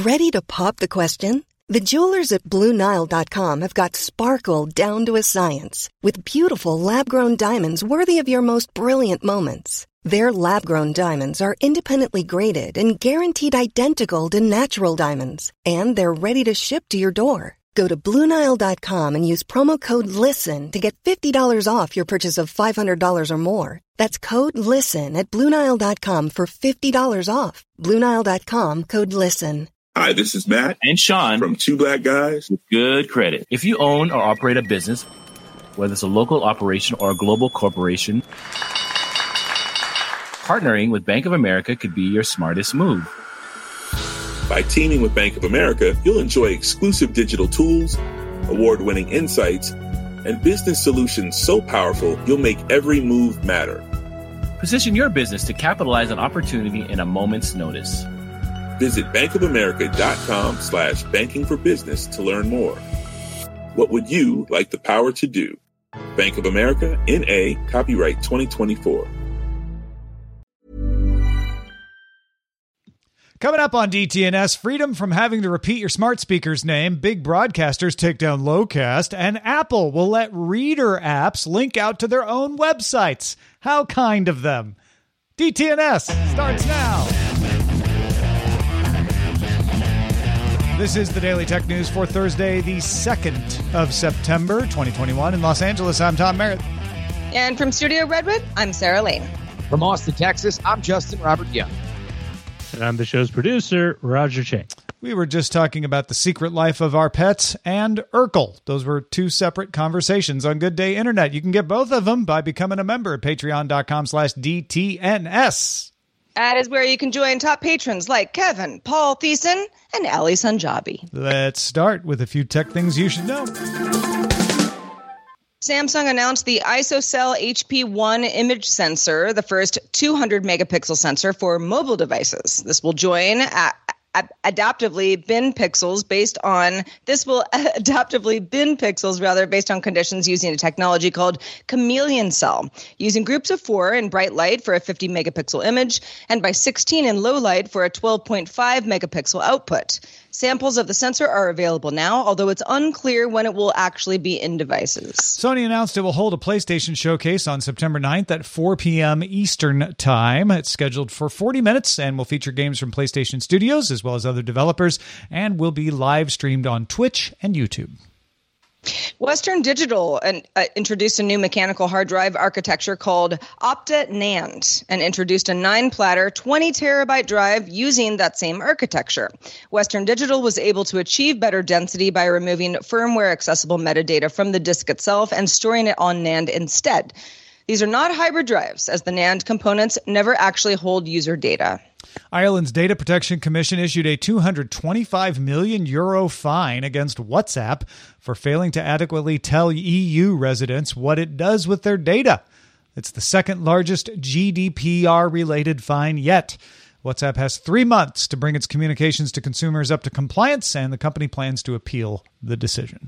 Ready to pop the question? The jewelers at BlueNile.com have got sparkle down to a science with beautiful lab-grown diamonds worthy of your most brilliant moments. Their lab-grown diamonds are independently graded and guaranteed identical to natural diamonds, and they're ready to ship to your door. Go to BlueNile.com and use promo code LISTEN to get $50 off your purchase of $500 or more. That's code LISTEN at BlueNile.com for $50 off. BlueNile.com, code LISTEN. Hi, this is Matt and Sean from Two Black Guys with Good Credit. If you own or operate a business, whether it's a local operation or a global corporation, partnering with Bank of America could be your smartest move. By teaming with Bank of America, you'll enjoy exclusive digital tools, award-winning insights, and business solutions so powerful you'll make every move matter. Position your business to capitalize on opportunity in a moment's notice. Visit bankofamerica.com/banking for business to learn more. What would you like the power to do? Bank of America, N.A., copyright 2024. Coming up on DTNS, freedom from having to repeat your smart speaker's name, big broadcasters take down Lowcast, and Apple will let reader apps link out to their own websites. How kind of them. DTNS starts now. This is the Daily Tech News for Thursday, the 2nd of September, 2021. In Los Angeles, I'm Tom Merritt. And from Studio Redwood, I'm Sarah Lane. From Austin, Texas, I'm Justin Robert Young. And I'm the show's producer, Roger Chang. We were just talking about the secret life of our pets and Urkel. Those were two separate conversations on Good Day Internet. You can get both of them by becoming a member at patreon.com/DTNS. That is where you can join top patrons like Kevin, Paul Thiessen, and Ali Sanjabi. Let's start with a few tech things you should know. Samsung announced the ISOCELL HP1 image sensor, the first 200 megapixel sensor for mobile devices. This will adaptively bin pixels based on conditions using a technology called chameleon cell, using groups of 4 in bright light for a 50 megapixel image and by 16 in low light for a 12.5 megapixel output. Samples of the sensor are available now, although it's unclear when it will actually be in devices. Sony announced it will hold a PlayStation showcase on September 9th at 4 p.m. Eastern Time. It's scheduled for 40 minutes and will feature games from PlayStation Studios as well as other developers and will be live streamed on Twitch and YouTube. Western Digital introduced a new mechanical hard drive architecture called Opta NAND and introduced a 9-platter, 20-terabyte drive using that same architecture. Western Digital was able to achieve better density by removing firmware-accessible metadata from the disk itself and storing it on NAND instead. These are not hybrid drives, as the NAND components never actually hold user data. Ireland's Data Protection Commission issued a €225 million fine against WhatsApp for failing to adequately tell EU residents what it does with their data. It's the second largest GDPR-related fine yet. WhatsApp has 3 months to bring its communications to consumers up to compliance, and the company plans to appeal the decision.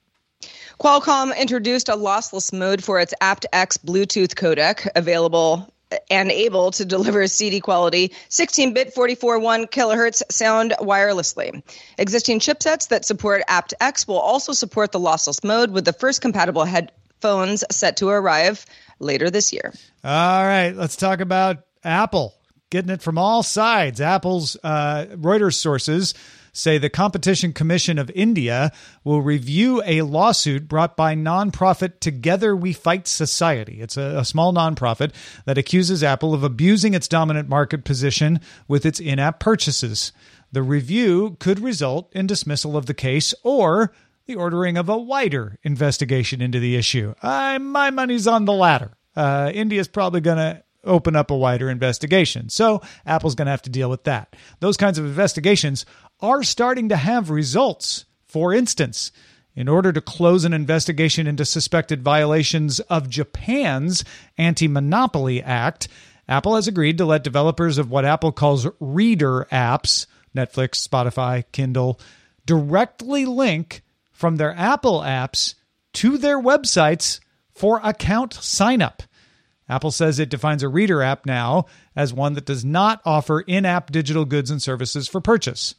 Qualcomm introduced a lossless mode for its aptX Bluetooth codec, available and able to deliver CD quality 16-bit 44.1 kilohertz sound wirelessly. Existing chipsets that support aptX will also support the lossless mode, with the first compatible headphones set to arrive later this year. All right, let's talk about Apple. Getting it from all sides. Apple's Reuters sources say the Competition Commission of India will review a lawsuit brought by nonprofit Together We Fight Society. It's a small nonprofit that accuses Apple of abusing its dominant market position with its in-app purchases. The review could result in dismissal of the case or the ordering of a wider investigation into the issue. My money's on the latter. India's probably going to open up a wider investigation. So Apple's going to have to deal with that. Those kinds of investigations are starting to have results. For instance, in order to close an investigation into suspected violations of Japan's Anti-Monopoly Act, Apple has agreed to let developers of what Apple calls reader apps, Netflix, Spotify, Kindle, directly link from their Apple apps to their websites for account sign-up. Apple says it defines a reader app now as one that does not offer in-app digital goods and services for purchase.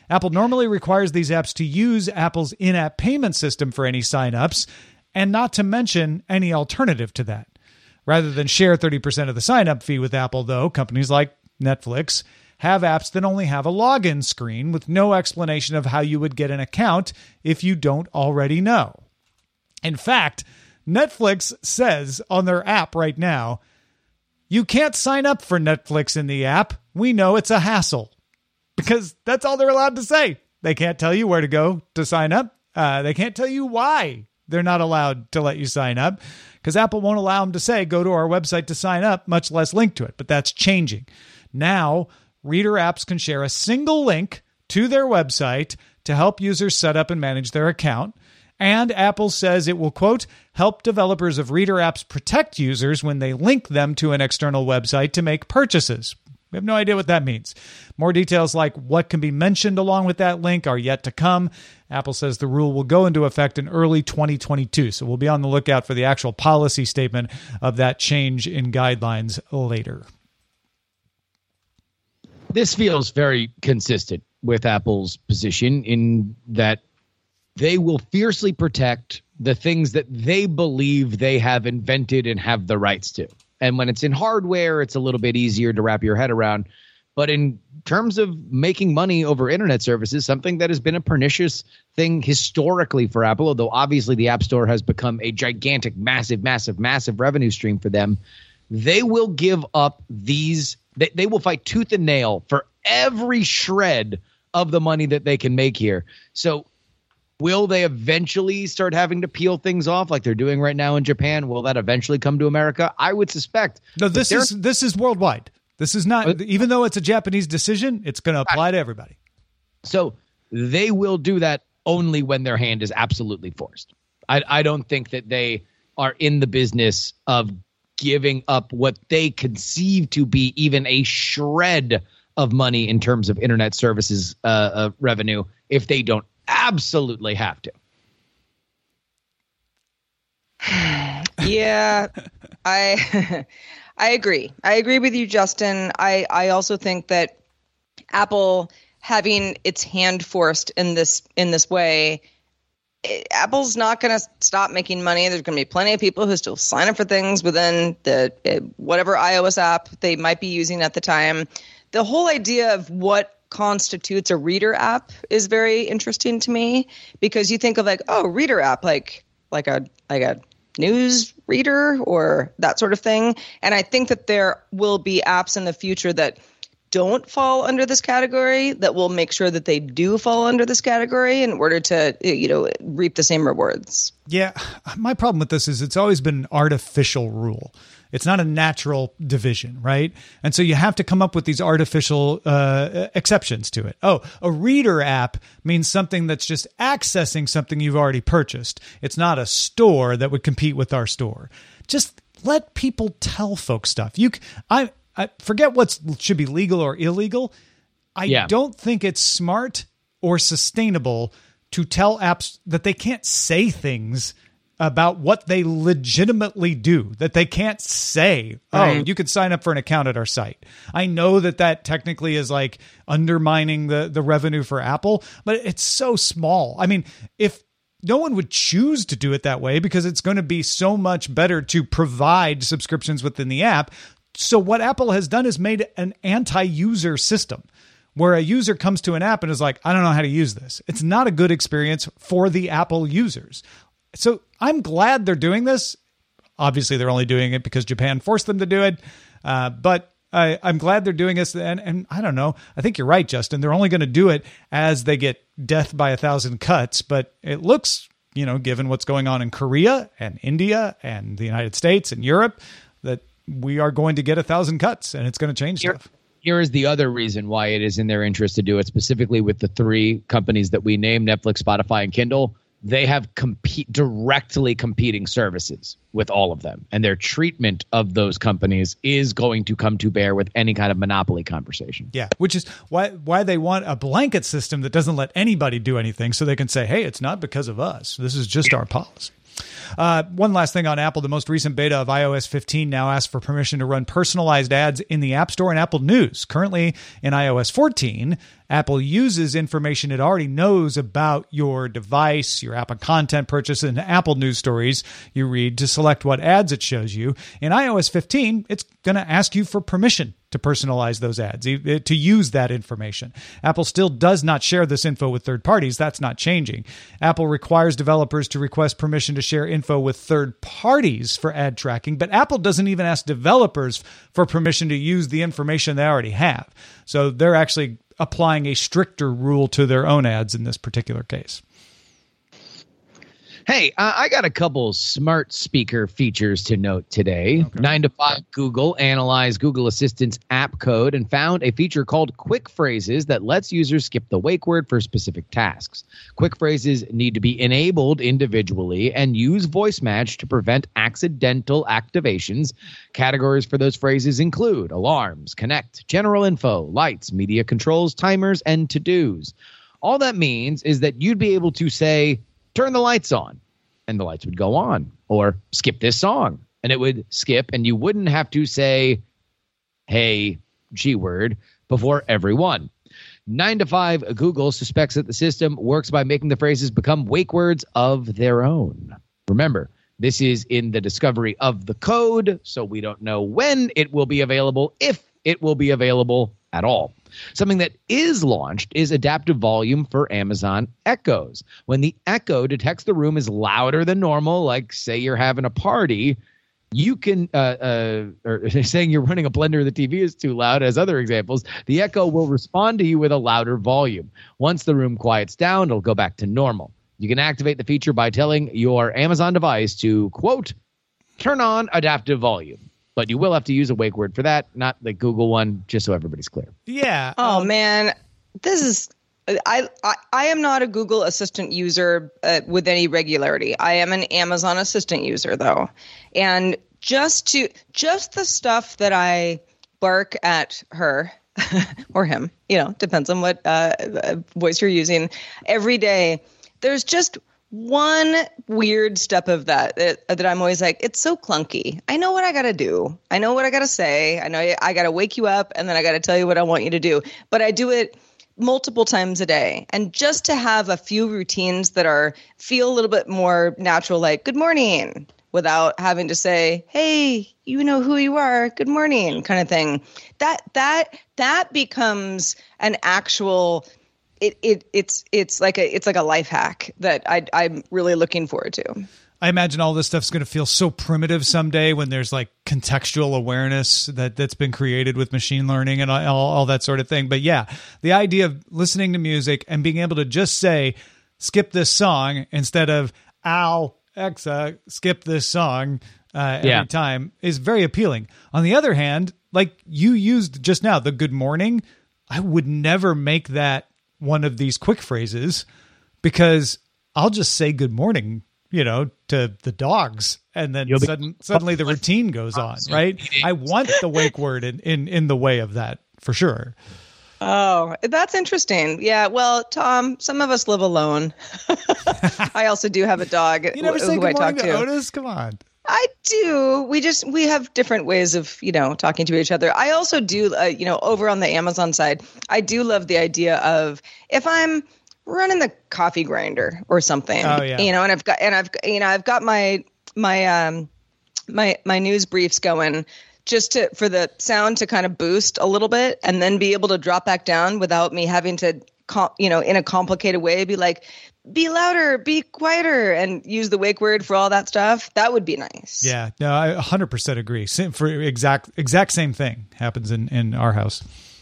Apple normally requires these apps to use Apple's in-app payment system for any signups, and not to mention any alternative to that. Rather than share 30% of the sign-up fee with Apple, though, companies like Netflix have apps that only have a login screen with no explanation of how you would get an account if you don't already know. In fact, Netflix says on their app right now, you can't sign up for Netflix in the app. We know it's a hassle. Because that's all they're allowed to say. They can't tell you where to go to sign up. They can't tell you why they're not allowed to let you sign up, because Apple won't allow them to say, go to our website to sign up, much less link to it. But that's changing. Now, Reader apps can share a single link to their website to help users set up and manage their account. And Apple says it will, quote, help developers of Reader apps protect users when they link them to an external website to make purchases. We have no idea what that means. More details like what can be mentioned along with that link are yet to come. Apple says the rule will go into effect in early 2022. So we'll be on the lookout for the actual policy statement of that change in guidelines later. This feels very consistent with Apple's position in that they will fiercely protect the things that they believe they have invented and have the rights to. And when it's in hardware, it's a little bit easier to wrap your head around. But in terms of making money over internet services, something that has been a pernicious thing historically for Apple, although obviously the App Store has become a gigantic, massive revenue stream for them, they will give up these. They will fight tooth and nail for every shred of the money that they can make here. So will they eventually start having to peel things off like they're doing right now in Japan? Will that eventually come to America? I would suspect. No, this is worldwide. This is not, even though it's a Japanese decision, it's going to apply to everybody. So they will do that only when their hand is absolutely forced. I don't think that they are in the business of giving up what they conceive to be even a shred of money in terms of internet services revenue if they don't absolutely have to. Yeah, I agree. I agree with you, Justin. I also think that Apple having its hand forced in this way, Apple's not going to stop making money. There's going to be plenty of people who still sign up for things within the whatever iOS app they might be using at the time. The whole idea of what constitutes a Reader app is very interesting to me, because you think of Reader app like a news reader or that sort of thing. And I think that there will be apps in the future that don't fall under this category that will make sure that they do fall under this category in order to, reap the same rewards. Yeah. My problem with this is it's always been an artificial rule. It's not a natural division, right? And so you have to come up with these artificial exceptions to it. Oh, a Reader app means something that's just accessing something you've already purchased. It's not a store that would compete with our store. Just let people tell folks stuff. I forget what should be legal or illegal. I don't think it's smart or sustainable to tell apps that they can't say things about what they legitimately do, that they can't say, you could sign up for an account at our site. I know that technically is like undermining the revenue for Apple, but it's so small. I mean, if no one would choose to do it that way because it's going to be so much better to provide subscriptions within the app. So what Apple has done is made an anti-user system where a user comes to an app and is like, I don't know how to use this. It's not a good experience for the Apple users. So I'm glad they're doing this. Obviously, they're only doing it because Japan forced them to do it. But I'm glad they're doing this. And I don't know. I think you're right, Justin. They're only going to do it as they get death by 1,000 cuts. But it looks, given what's going on in Korea and India and the United States and Europe, that we are going to get 1,000 cuts and it's going to change stuff. Here is the other reason why it is in their interest to do it, specifically with the three companies that we named, Netflix, Spotify, and Kindle. They have directly competing services with all of them. And their treatment of those companies is going to come to bear with any kind of monopoly conversation. Yeah, which is why they want a blanket system that doesn't let anybody do anything so they can say, hey, it's not because of us. This is just our policy. One last thing on Apple. The most recent beta of iOS 15 now asks for permission to run personalized ads in the App Store and Apple News. Currently in iOS 14, Apple uses information it already knows about your device, your Apple content purchase, and Apple news stories you read to select what ads it shows you. In iOS 15, it's going to ask you for permission to personalize those ads, to use that information. Apple still does not share this info with third parties. That's not changing. Apple requires developers to request permission to share info with third parties for ad tracking, but Apple doesn't even ask developers for permission to use the information they already have. So they're actually applying a stricter rule to their own ads in this particular case. Hey, I got a couple smart speaker features to note today. Okay. 9 to 5 Google analyzed Google Assistant's app code and found a feature called Quick Phrases that lets users skip the wake word for specific tasks. Quick Phrases need to be enabled individually and use voice match to prevent accidental activations. Categories for those phrases include alarms, connect, general info, lights, media controls, timers, and to-dos. All that means is that you'd be able to say, turn the lights on, and the lights would go on. Or skip this song, and it would skip, and you wouldn't have to say, hey, G-word, before every one. 9 to 5 Google suspects that the system works by making the phrases become wake words of their own. Remember, this is in the discovery of the code, so we don't know when it will be available, if it will be available at all. Something that is launched is adaptive volume for Amazon Echoes. When the Echo detects the room is louder than normal, like say you're having a party, you can, or saying you're running a blender, the TV is too loud, as other examples, the Echo will respond to you with a louder volume. Once the room quiets down, it'll go back to normal. You can activate the feature by telling your Amazon device to, quote, turn on adaptive volume. But you will have to use a wake word for that, not the Google one, just so everybody's clear. Yeah. Oh, man. This is I am not a Google Assistant user with any regularity. I am an Amazon Assistant user, though. And just the stuff that I bark at her or him, depends on what voice you're using every day. There's just one weird step of that I'm always like, it's so clunky. I know what I got to do. I know what I got to say. I know I got to wake you up and then I got to tell you what I want you to do. But I do it multiple times a day. And just to have a few routines that feel a little bit more natural, like good morning, without having to say, hey, you know who you are, good morning, kind of thing. That becomes an actual It's like a life hack that I'm really looking forward to. I imagine all this stuff's going to feel so primitive someday when there's like contextual awareness that's been created with machine learning and all that sort of thing. But yeah, the idea of listening to music and being able to just say, skip this song instead of Alexa, skip this song every time is very appealing. On the other hand, like you used just now, the good morning, I would never make that one of these quick phrases because I'll just say good morning, to the dogs. And then suddenly the routine goes on, right? I want the wake word in the way of that for sure. Oh, that's interesting. Yeah. Well, Tom, some of us live alone. I also do have a dog. You never say good morning to to Otis? Come on. I do. We have different ways of, talking to each other. I also do, over on the Amazon side, I do love the idea of if I'm running the coffee grinder or something, and I've got my news briefs going just for the sound to kind of boost a little bit and then be able to drop back down without me having to, in a complicated way, be like, be louder, be quieter, and use the wake word for all that stuff. That would be nice. Yeah, no, I 100% agree. For exact same thing happens in our house.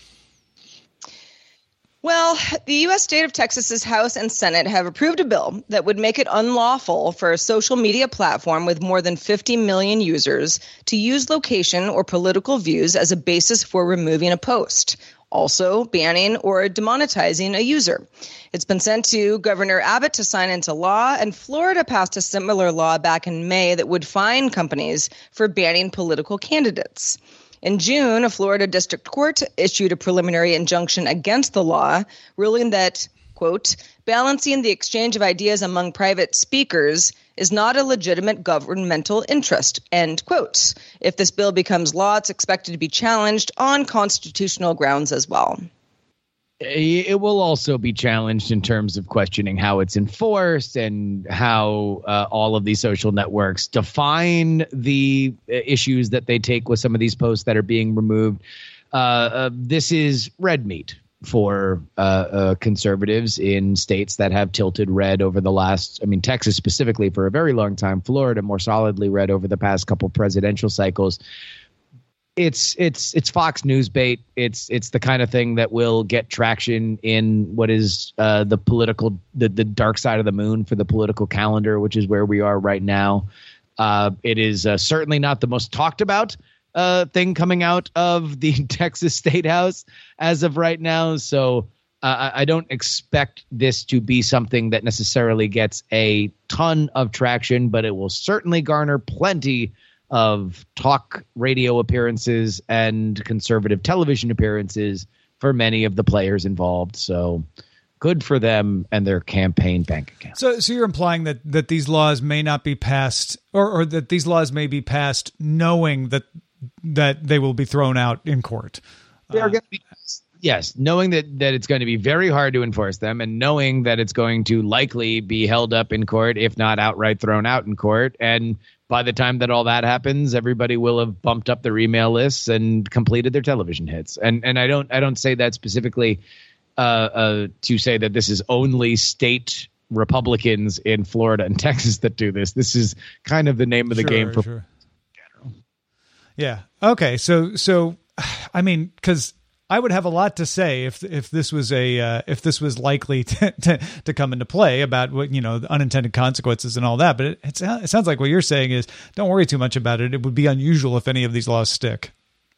Well, the U.S. state of Texas's House and Senate have approved a bill that would make it unlawful for a social media platform with more than 50 million users to use location or political views as a basis for removing a post, also banning or demonetizing a user. It's been sent to Governor Abbott to sign into law, and Florida passed a similar law back in May that would fine companies for banning political candidates. In June, a Florida district court issued a preliminary injunction against the law, ruling that, quote, balancing the exchange of ideas among private speakers is not a legitimate governmental interest, end quote. If this bill becomes law, it's expected to be challenged on constitutional grounds as well. It will also be challenged in terms of questioning how it's enforced and how all of these social networks define the issues that they take with some of these posts that are being removed. This is red meat for conservatives in states that have tilted red over the last, Texas specifically for a very long time, Florida more solidly red over the past couple presidential cycles. It's Fox News bait. It's the kind of thing that will get traction in what is the political, the dark side of the moon for the political calendar, which is where we are right now. It is certainly not the most talked about thing coming out of the Texas State House as of right now. So I don't expect this to be something that necessarily gets a ton of traction, but it will certainly garner plenty of talk radio appearances and conservative television appearances for many of the players involved. So good for them and their campaign bank account. So you're implying that these laws may not be passed or that these laws may be passed knowing that they will be thrown out in court. They are going to be, yes, knowing that it's going to be very hard to enforce them and knowing that it's going to likely be held up in court, if not outright thrown out in court. And by the time that all that happens, everybody will have bumped up their email lists and completed their television hits. And I don't say that specifically to say that this is only state Republicans in Florida and Texas that do this. This is kind of the name of the game for general. Yeah. Okay. So because I would have a lot to say if this was if this was likely to come into play about what, the unintended consequences and all that. But it sounds like what you're saying is don't worry too much about it. It would be unusual if any of these laws stick.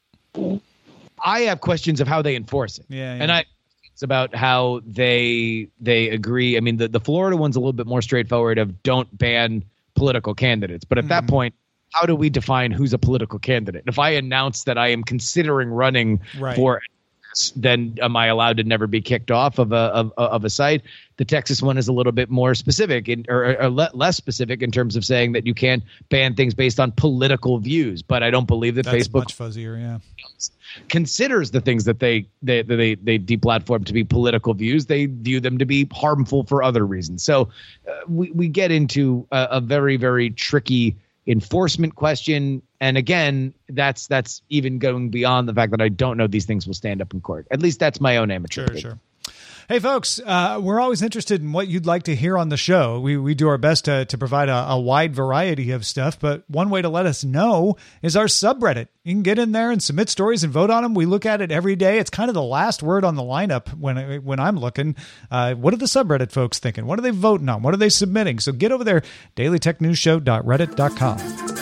I have questions of how they enforce it. Yeah. And it's about how they agree. The Florida one's a little bit more straightforward of don't ban political candidates. But at that point, how do we define who's a political candidate? If I announce that I am considering running for this, then am I allowed to never be kicked off of a site? The Texas one is a little bit more specific or less specific in terms of saying that you can't ban things based on political views. But I don't believe that That's Facebook much fuzzier, yeah, considers the things that they deplatform to be political views. They view them to be harmful for other reasons. So we get into a very, very tricky enforcement question. And again, that's even going beyond the fact that I don't know these things will stand up in court. At least that's my own amateur opinion. Sure. Hey, folks, we're always interested in what you'd like to hear on the show. We do our best to provide a wide variety of stuff, but one way to let us know is our subreddit. You can get in there and submit stories and vote on them. We look at it every day. It's kind of the last word on the lineup when I'm looking. What are the subreddit folks thinking? What are they voting on? What are they submitting? So get over there, dailytechnewsshow.reddit.com.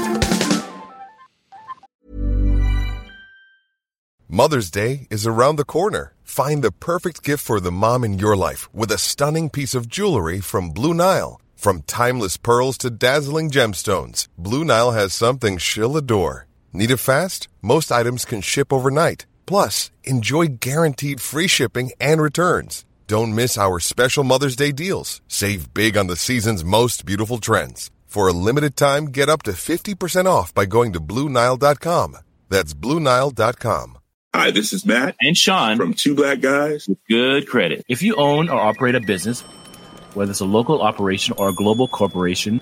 Mother's Day is around the corner. Find the perfect gift for the mom in your life with a stunning piece of jewelry from Blue Nile. From timeless pearls to dazzling gemstones, Blue Nile has something she'll adore. Need it fast? Most items can ship overnight. Plus, enjoy guaranteed free shipping and returns. Don't miss our special Mother's Day deals. Save big on the season's most beautiful trends. For a limited time, get up to 50% off by going to BlueNile.com. That's BlueNile.com. Hi, this is Matt and Sean from Two Black Guys with Good Credit. If you own or operate a business, whether it's a local operation or a global corporation,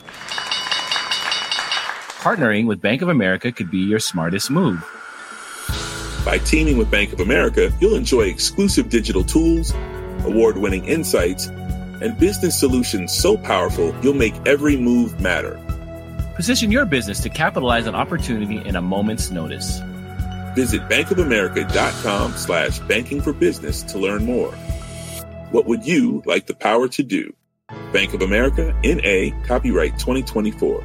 partnering with Bank of America could be your smartest move. By teaming with Bank of America, you'll enjoy exclusive digital tools, award-winning insights, and business solutions so powerful you'll make every move matter. Position your business to capitalize on opportunity in a moment's notice. Visit bankofamerica.com/banking for business to learn more. What would you like the power to do? Bank of America, N.A., copyright 2024.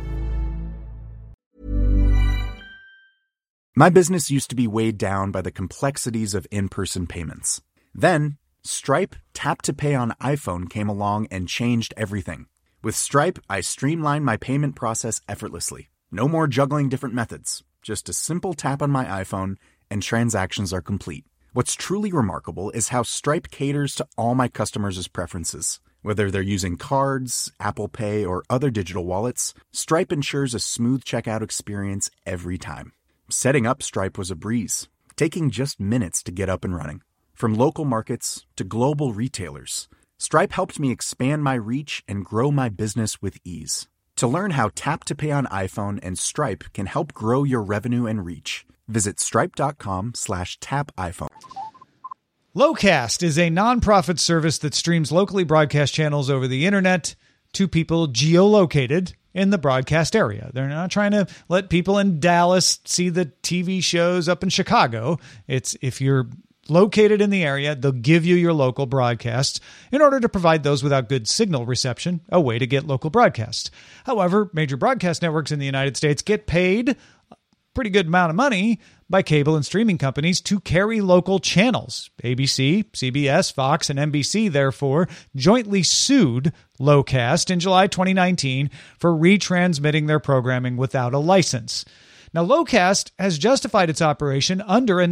My business used to be weighed down by the complexities of in-person payments. Then, Stripe Tap to Pay on iPhone came along and changed everything. With Stripe, I streamlined my payment process effortlessly. No more juggling different methods. Just a simple tap on my iPhone and transactions are complete. What's truly remarkable is how Stripe caters to all my customers' preferences. Whether they're using cards, Apple Pay, or other digital wallets, Stripe ensures a smooth checkout experience every time. Setting up Stripe was a breeze, taking just minutes to get up and running. From local markets to global retailers, Stripe helped me expand my reach and grow my business with ease. To learn how Tap to Pay on iPhone and Stripe can help grow your revenue and reach, visit stripe.com/tapiphone. Locast is a nonprofit service that streams locally broadcast channels over the internet to people geolocated in the broadcast area. They're not trying to let people in Dallas see the TV shows up in Chicago. It's if you're located in the area, they'll give you your local broadcasts in order to provide those without good signal reception a way to get local broadcasts. However, major broadcast networks in the United States get paid a pretty good amount of money by cable and streaming companies to carry local channels. ABC, CBS, Fox, and NBC, therefore, jointly sued Locast in July 2019 for retransmitting their programming without a license. Now, Locast has justified its operation under a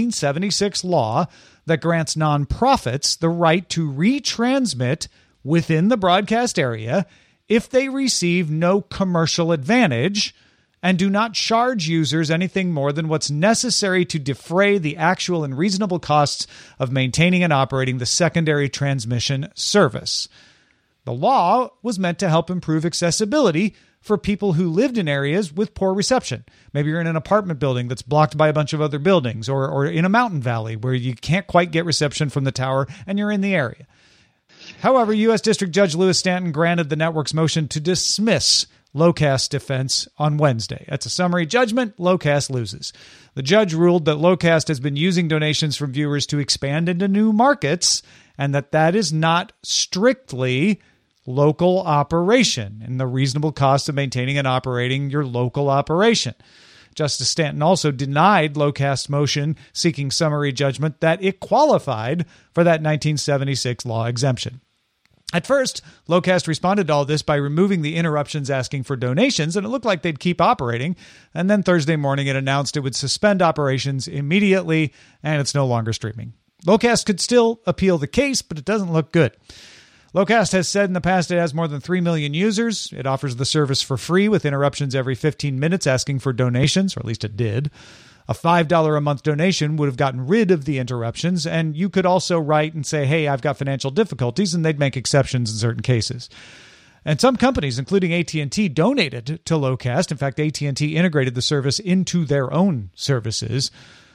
1976 law that grants nonprofits the right to retransmit within the broadcast area if they receive no commercial advantage and do not charge users anything more than what's necessary to defray the actual and reasonable costs of maintaining and operating the secondary transmission service. The law was meant to help improve accessibility for people who lived in areas with poor reception. Maybe you're in an apartment building that's blocked by a bunch of other buildings, or in a mountain valley where you can't quite get reception from the tower and you're in the area. However, U.S. District Judge Lewis Stanton granted the network's motion to dismiss Locast's defense on Wednesday. That's a summary judgment. Locast loses. The judge ruled that Locast has been using donations from viewers to expand into new markets and that is not strictly local operation and the reasonable cost of maintaining and operating your local operation. Justice Stanton also denied Locast's motion seeking summary judgment that it qualified for that 1976 law exemption. At first, Locast responded to all this by removing the interruptions asking for donations, and it looked like they'd keep operating. And then Thursday morning, it announced it would suspend operations immediately, and it's no longer streaming. Locast could still appeal the case, but it doesn't look good. Locast has said in the past it has more than 3 million users. It offers the service for free with interruptions every 15 minutes asking for donations, or at least it did. A $5 a month donation would have gotten rid of the interruptions, and you could also write and say, hey, I've got financial difficulties, and they'd make exceptions in certain cases. And some companies, including AT&T, donated to Locast. In fact, AT&T integrated the service into their own services.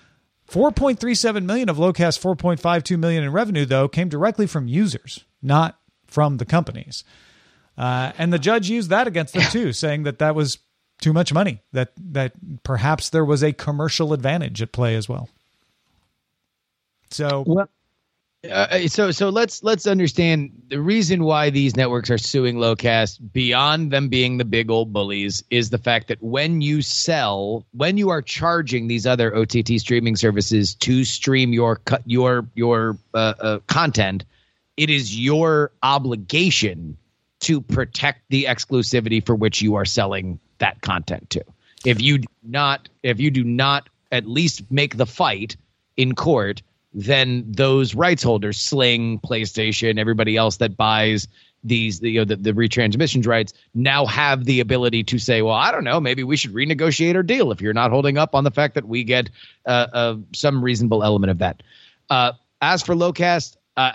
$4.37 million of Locast's $4.52 million in revenue, though, came directly from users, not from the companies. And the judge used that against them, too, saying that was too much money, that perhaps there was a commercial advantage at play as well. So, so let's understand the reason why these networks are suing Locast beyond them being the big old bullies is the fact that when you are charging these other OTT streaming services to stream your content, it is your obligation to protect the exclusivity for which you are selling that content to. If you do not at least make the fight in court, then those rights holders, Sling, PlayStation, everybody else that buys these, the retransmissions rights, now have the ability to say, well, I don't know, maybe we should renegotiate our deal if you're not holding up on the fact that we get some reasonable element of that. As for Locast,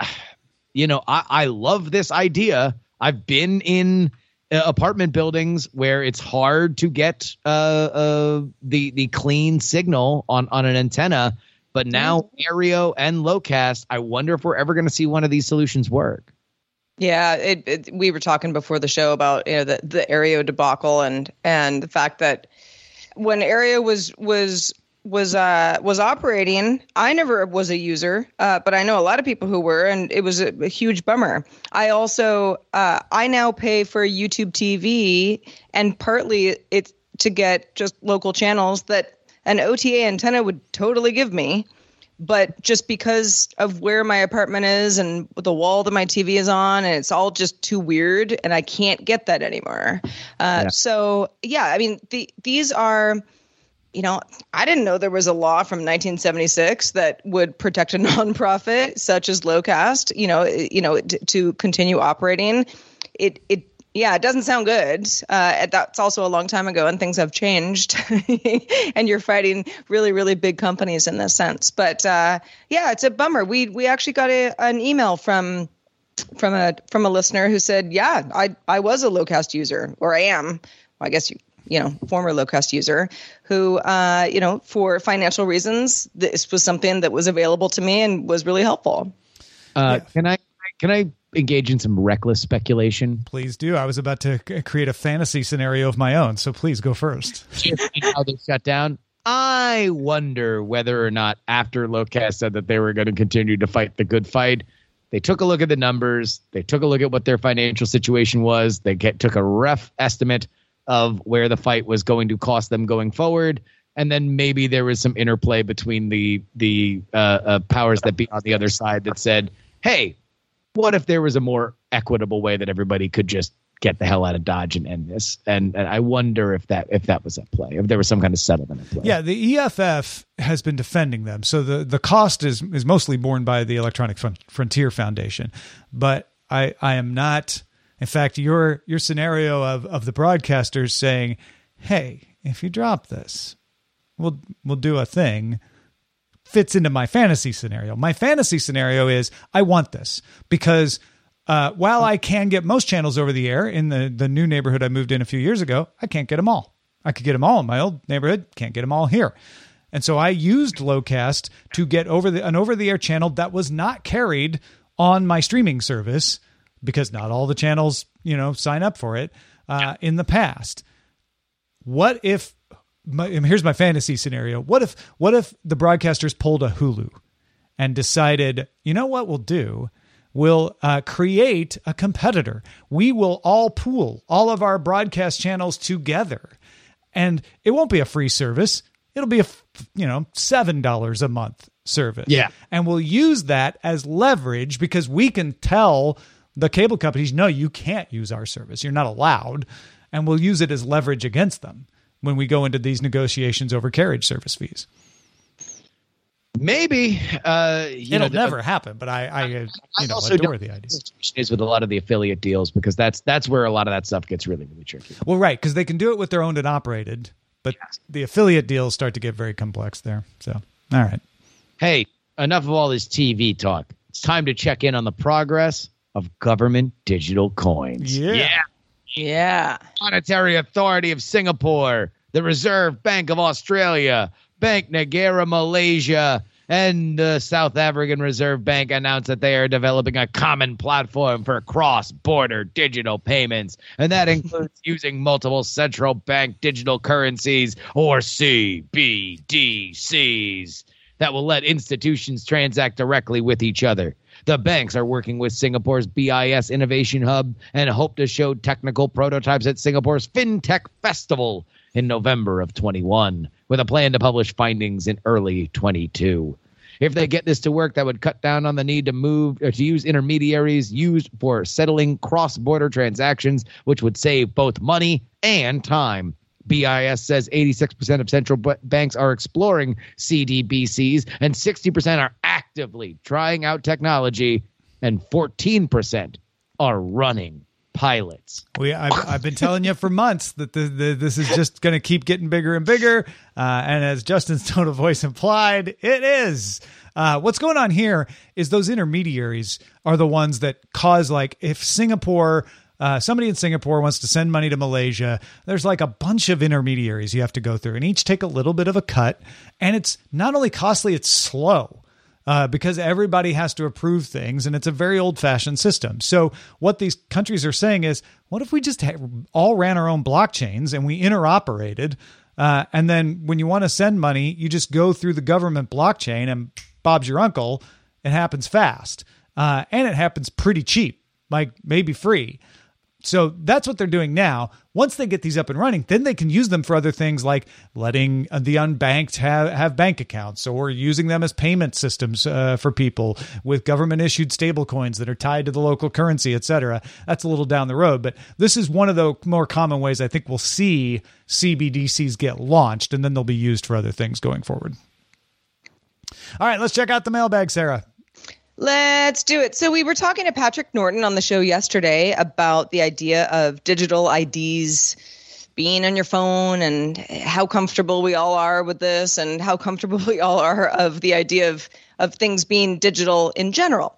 I love this idea. I've been in apartment buildings where it's hard to get the clean signal on an antenna. But now Aereo and Locast, I wonder if we're ever going to see one of these solutions work. Yeah, we were talking before the show about the Aereo debacle and the fact that when Aereo was operating, I never was a user, but I know a lot of people who were, and it was a huge bummer. I also I now pay for YouTube TV, and partly it's to get just local channels that an OTA antenna would totally give me, but just because of where my apartment is and the wall that my TV is on, and it's all just too weird, and I can't get that anymore. So yeah, I mean these are. I didn't know there was a law from 1976 that would protect a nonprofit such as Locast, to continue operating. Yeah, it doesn't sound good. That's also a long time ago, and things have changed. And you're fighting really, really big companies in this sense. But yeah, it's a bummer. We actually got an email from a listener who said, "Yeah, I was a Locast user, or I am. Well, I guess former Locast user who, for financial reasons, this was something that was available to me and was really helpful." Can I engage in some reckless speculation? Please do. I was about to create a fantasy scenario of my own, so please go first. How they shut down? I wonder whether or not after Locast said that they were going to continue to fight the good fight, they took a look at the numbers. They took a look at what their financial situation was. They took a rough estimate of where the fight was going to cost them going forward. And then maybe there was some interplay between the powers that be on the other side that said, hey, what if there was a more equitable way that everybody could just get the hell out of Dodge and end this? And I wonder if that was at play, if there was some kind of settlement at play. Yeah, the EFF has been defending them. So the cost is mostly borne by the Electronic Frontier Foundation. But I am not, in fact, your scenario of the broadcasters saying, hey, if you drop this, we'll do a thing, fits into my fantasy scenario. My fantasy scenario is I want this because while I can get most channels over the air in the new neighborhood I moved in a few years ago, I can't get them all. I could get them all in my old neighborhood, can't get them all here. And so I used Locast to get an over-the-air channel that was not carried on my streaming service because not all the channels, sign up for it in the past. What if... here's my fantasy scenario. What if the broadcasters pulled a Hulu and decided, you know what we'll do? We'll create a competitor. We will all pool all of our broadcast channels together. And it won't be a free service. It'll be a, $7 a month service. Yeah. And we'll use that as leverage because we can tell the cable companies, no, you can't use our service. You're not allowed. And we'll use it as leverage against them when we go into these negotiations over carriage service fees. Maybe it'll never happen, but I adore the idea. Is with a lot of the affiliate deals because that's where a lot of that stuff gets really, really tricky. Well, right, because they can do it with their owned and operated, but the affiliate deals start to get very complex there. So, all right. Hey, enough of all this TV talk. It's time to check in on the progress of government digital coins. Yeah. Monetary Authority of Singapore, the Reserve Bank of Australia, Bank Negara Malaysia, and the South African Reserve Bank announced that they are developing a common platform for cross-border digital payments, and that includes using multiple central bank digital currencies, or CBDCs, that will let institutions transact directly with each other. The banks are working with Singapore's BIS Innovation Hub and hope to show technical prototypes at Singapore's FinTech Festival in November of 21, with a plan to publish findings in early 22. If they get this to work, that would cut down on the need to use intermediaries used for settling cross-border transactions, which would save both money and time. BIS says 86% of central banks are exploring CBDCs, and 60% are actively trying out technology, and 14% are running pilots. I've been telling you for months that this is just going to keep getting bigger and bigger. And as Justin's tone of voice implied, it is. What's going on here is those intermediaries are the ones that cause, like, if Singapore... somebody in Singapore wants to send money to Malaysia, there's like a bunch of intermediaries you have to go through and each take a little bit of a cut. And it's not only costly, it's slow because everybody has to approve things. And it's a very old fashioned system. So what these countries are saying is, what if we just all ran our own blockchains and we interoperated? And then when you want to send money, you just go through the government blockchain and Bob's your uncle. It happens fast and it happens pretty cheap, like maybe free. So that's what they're doing now. Once they get these up and running, then they can use them for other things like letting the unbanked have bank accounts or using them as payment systems for people with government-issued stablecoins that are tied to the local currency, et cetera. That's a little down the road. But this is one of the more common ways I think we'll see CBDCs get launched, and then they'll be used for other things going forward. All right, let's check out the mailbag, Sarah. Let's do it. So we were talking to Patrick Norton on the show yesterday about the idea of digital IDs being on your phone and how comfortable we all are with this and how comfortable we all are of the idea of things being digital in general.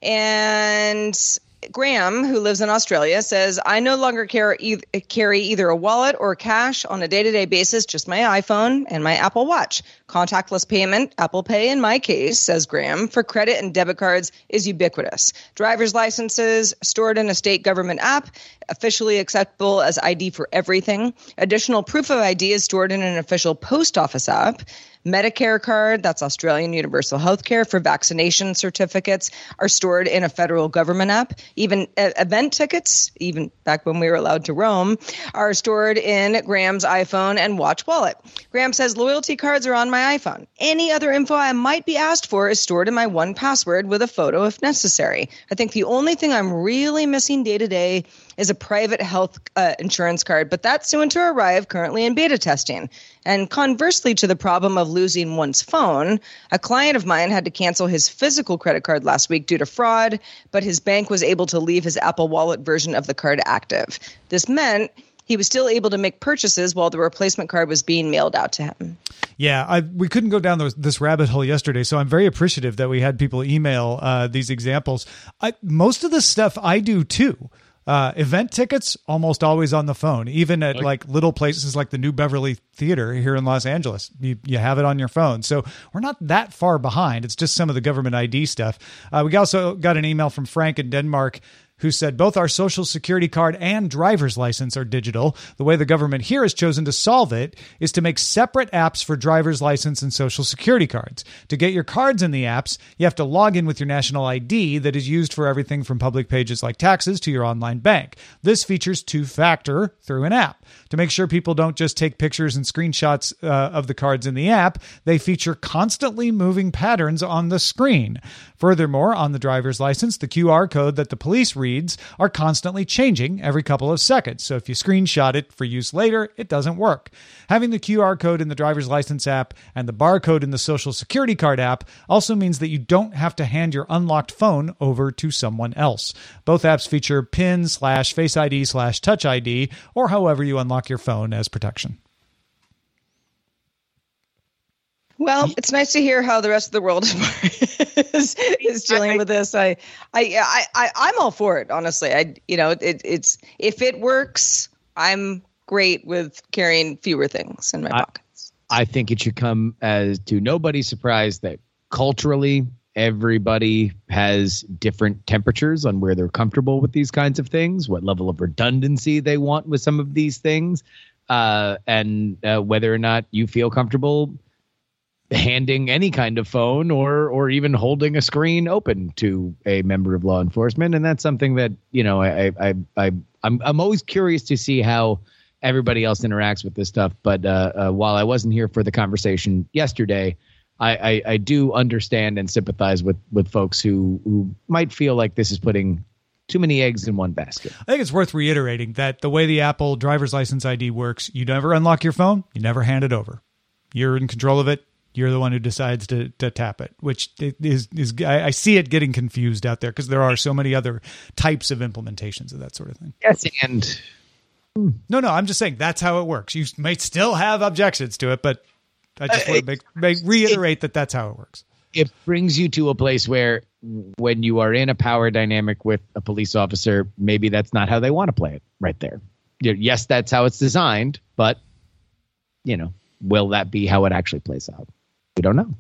And Graham, who lives in Australia, says, I no longer carry either a wallet or cash on a day-to-day basis, just my iPhone and my Apple Watch. Contactless payment, Apple Pay in my case, says Graham, for credit and debit cards is ubiquitous. Driver's licenses stored in a state government app, officially acceptable as ID for everything. Additional proof of ID is stored in an official post office app. Medicare card, that's Australian Universal Healthcare, for vaccination certificates are stored in a federal government app. Even event tickets, even back when we were allowed to roam, are stored in Graham's iPhone and Watch wallet. Graham says loyalty cards are on my iPhone. Any other info I might be asked for is stored in my 1Password with a photo if necessary. I think the only thing I'm really missing day to day is a private health insurance card, but that's soon to arrive, currently in beta testing. And conversely to the problem of losing one's phone, a client of mine had to cancel his physical credit card last week due to fraud, but his bank was able to leave his Apple Wallet version of the card active. This meant he was still able to make purchases while the replacement card was being mailed out to him. Yeah, we couldn't go down this rabbit hole yesterday, so I'm very appreciative that we had people email these examples. Most of the stuff I do too. Event tickets, almost always on the phone, even at like little places like the New Beverly Theater here in Los Angeles. You have it on your phone. So we're not that far behind. It's just some of the government ID stuff. We also got an email from Frank in Denmark who said both our social security card and driver's license are digital. The way the government here has chosen to solve it is to make separate apps for driver's license and social security cards. To get your cards in the apps, you have to log in with your national ID that is used for everything from public pages like taxes to your online bank. This features two-factor through an app. To make sure people don't just take pictures and screenshots of the cards in the app, they feature constantly moving patterns on the screen. Furthermore, on the driver's license, the QR code that the police reads are constantly changing every couple of seconds. So if you screenshot it for use later, it doesn't work. Having the QR code in the driver's license app and the barcode in the social security card app also means that you don't have to hand your unlocked phone over to someone else. Both apps feature PIN/Face ID/Touch ID, or however you unlock your phone as protection. Well, it's nice to hear how the rest of the world is dealing with this. I'm all for it, honestly. It's if it works, I'm great with carrying fewer things in my pockets. I think it should come as to nobody's surprise that culturally everybody has different temperatures on where they're comfortable with these kinds of things, what level of redundancy they want with some of these things, and whether or not you feel comfortable handing any kind of phone or even holding a screen open to a member of law enforcement. And that's something that, I'm always curious to see how everybody else interacts with this stuff. But while I wasn't here for the conversation yesterday, I do understand and sympathize with folks who might feel like this is putting too many eggs in one basket. I think it's worth reiterating that the way the Apple driver's license ID works, you never unlock your phone, you never hand it over. You're in control of it. You're the one who decides to tap it, which is I see it getting confused out there because there are so many other types of implementations of that sort of thing. Yes, and no, I'm just saying that's how it works. You may still have objections to it, but I just want to reiterate that that's how it works. It brings you to a place where when you are in a power dynamic with a police officer, maybe that's not how they want to play it right there. Yes, that's how it's designed, but, will that be how it actually plays out? We don't know.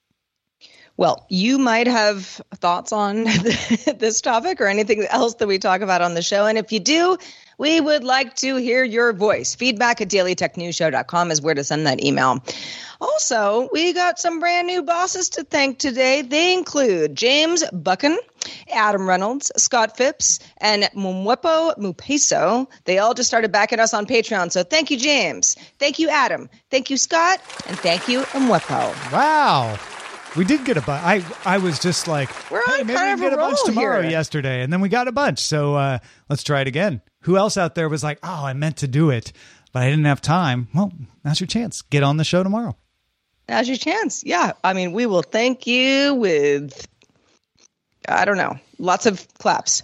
Well, you might have thoughts on this topic or anything else that we talk about on the show. And if you do, we would like to hear your voice. Feedback@dailytechnewsshow.com is where to send that email. Also, we got some brand new bosses to thank today. They include James Buchan, Adam Reynolds, Scott Phipps, and Mumwepo Mupeso. They all just started backing us on Patreon. So thank you, James. Thank you, Adam. Thank you, Scott. And thank you, Mumwepo. Wow. We did get a bunch. I was just like, maybe we can get a bunch tomorrow yesterday. And then we got a bunch. So let's try it again. Who else out there was like, I meant to do it, but I didn't have time? Well, now's your chance. Get on the show tomorrow. Now's your chance. Yeah. I mean, we will thank you with I don't know. Lots of claps.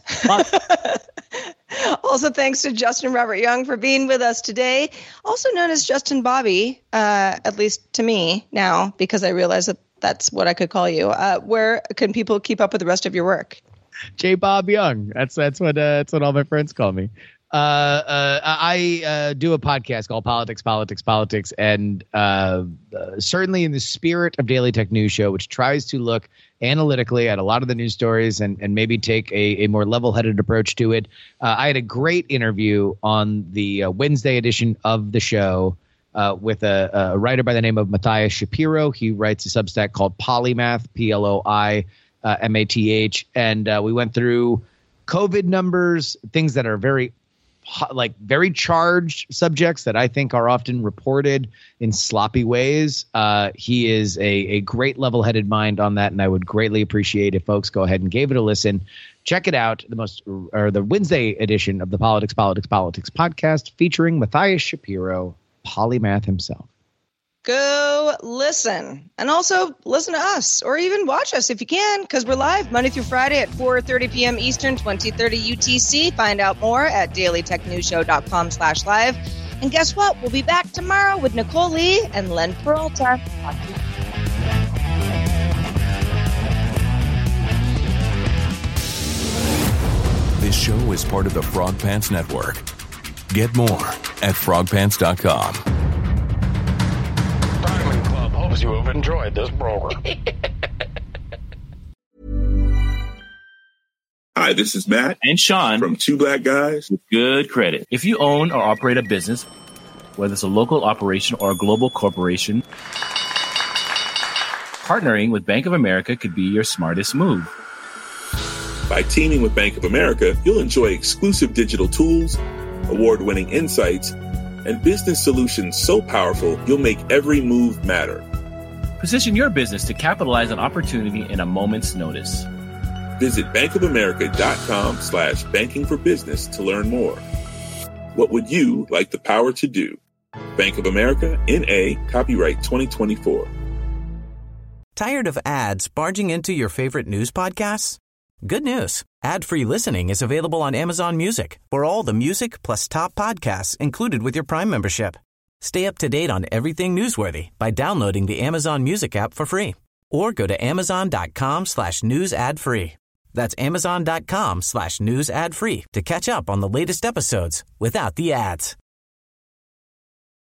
Also, thanks to Justin Robert Young for being with us today, also known as Justin Bobby, at least to me now, because I realize that that's what I could call you. Where can people keep up with the rest of your work? J. Bob Young. That's what all my friends call me. I do a podcast called Politics, and certainly in the spirit of Daily Tech News Show, which tries to look analytically at a lot of the news stories and maybe take a more level-headed approach to it. I had a great interview on the Wednesday edition of the show with a writer by the name of Matthias Shapiro. He writes a Substack called Polymath, Ploimath, and we went through COVID numbers, things that are very charged subjects that I think are often reported in sloppy ways. He is a great level-headed mind on that, and I would greatly appreciate if folks go ahead and gave it a listen. Check it out, the Wednesday edition of the Politics podcast featuring Matthias Shapiro, Polymath himself. Go listen, and also listen to us, or even watch us if you can, because we're live Monday through Friday at 4:30 p.m. Eastern, 2030 UTC. Find out more at dailytechnewsshow.com/live. And guess what? We'll be back tomorrow with Nicole Lee and Len Peralta. This show is part of the Frog Pants Network. Get more at frogpants.com. Diamond Club hopes you have enjoyed this program. Hi, this is Matt and Sean from Two Black Guys with Good Credit. If you own or operate a business, whether it's a local operation or a global corporation, partnering with Bank of America could be your smartest move. By teaming with Bank of America, you'll enjoy exclusive digital tools, award-winning insights, and business solutions so powerful you'll make every move matter. Position your business to capitalize on opportunity in a moment's notice. Visit bankofamerica.com/banking for business to learn more. What would you like the power to do? Bank of America, N.A., copyright 2024. Tired of ads barging into your favorite news podcasts? Good news. Ad-free listening is available on Amazon Music for all the music plus top podcasts included with your Prime membership. Stay up to date on everything newsworthy by downloading the Amazon Music app for free or go to amazon.com/news ad free. That's amazon.com/news ad free to catch up on the latest episodes without the ads.